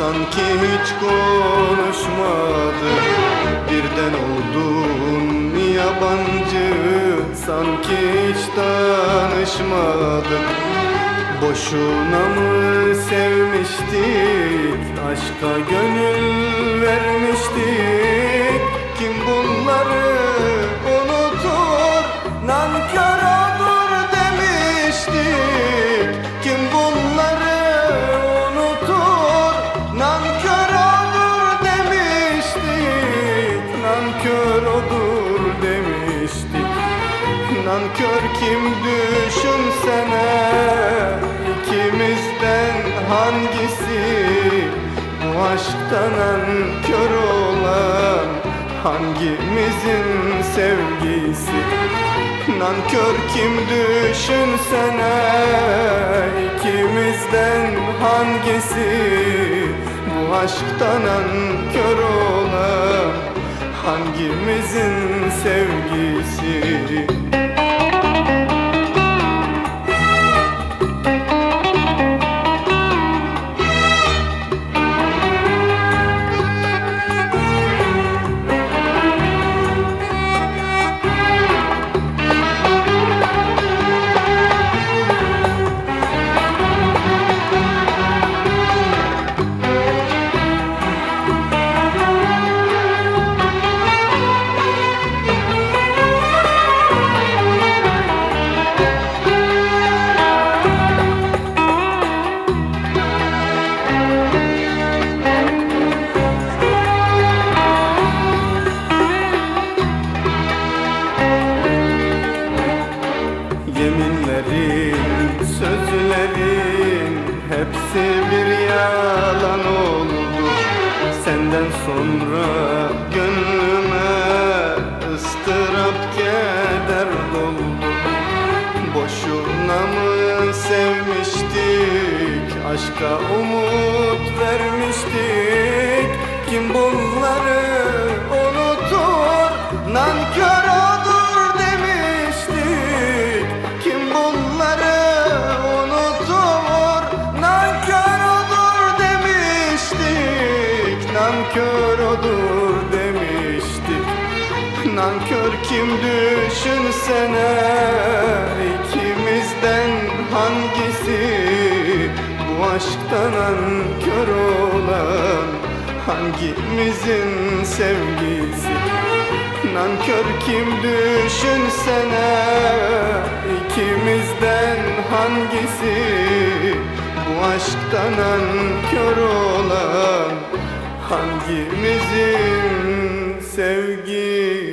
sanki hiç konuşmadık. Birden oldun yabancı, sanki hiç tanışmadık. Boşuna mı sevmiştik, aşka gönül vermiştik? Kim bunları unutur, nankör olur demiştik. Kim bunları unutur, nankör olur demiştik. Nankör olur demiştik. Nankör kim düşünsene, ikimizden hangisi bu aşktan nankör olan, hangimizin sevgisi? Nankör kim düşünsene, ikimizden hangisi bu aşktan nankör olan, hangimizin sevgisi? Yeminlerin, sözlerin hepsi bir yalan oldu. Senden sonra gönlüme ıstırap keder doldu. Boşuna mı sevmiştik, aşka umut vermiştik? Kim bunları unutur, nankör olur demiştik. Kim bunları unutur, nankör olur demiştik. Nankör olur demiştik. Nankör kim düşünsene, ikimizden hangisi bu aşktan nankör olan, hangimizin sevgisi? Nankör kim düşünsene, ikimizden hangisi bu aşktan nankör olan, hangimizin sevgisi?